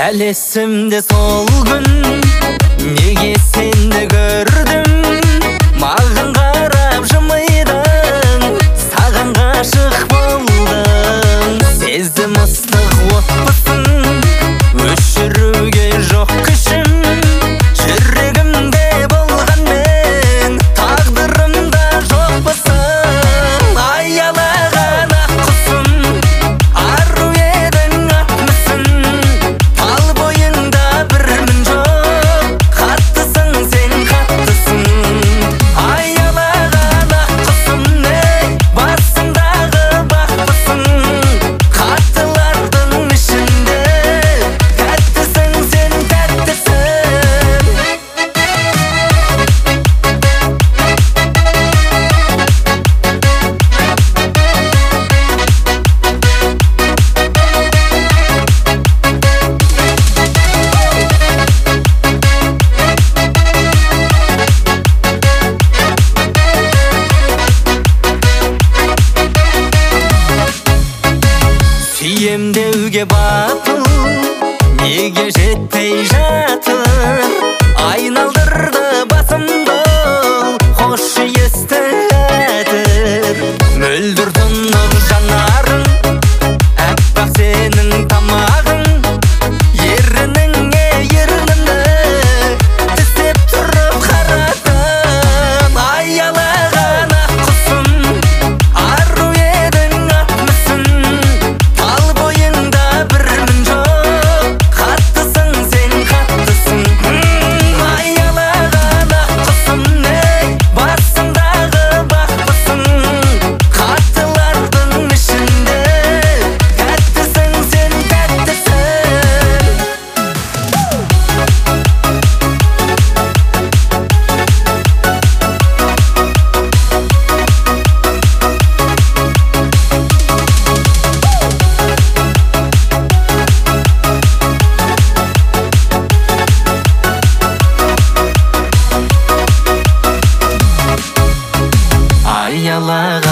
Әлі есімде сол күн, неге сені көрдім, маған қарап жымидың, саған ғашық болдым. Сездім ыстық отпысың, өшіруге жоқ күшім, жүрегімде болғанмен тағдырымда жоқпысың. Аялаған ақ құсым, ару едің ақ мүсін, тал бойыңда бір мін жоқ, қаттысың сен, қаттысың. Аялаған ақ құсым, басыңдағы бақпысың, қаттылардың ішінде тәттісің сен, тәттісің. Сүйем деуге батыл, неге жетпей жатыр, айналдырды басымды хош есті әтір. Мөлдір тұнық жанарың, әппақ сенің тамағың, ерініңе ерінімді тістеп тұрып қарадым. Аялаған ақ құсым, ару едің ақ мүсін, тал бойыңда бір мін жоқ, қаттысың сен, қаттысың. Аялаған ақ құсым, басыңдағы бақпысың, қаттылардың ішінде тәттісің сен, тәттісің. Аялаған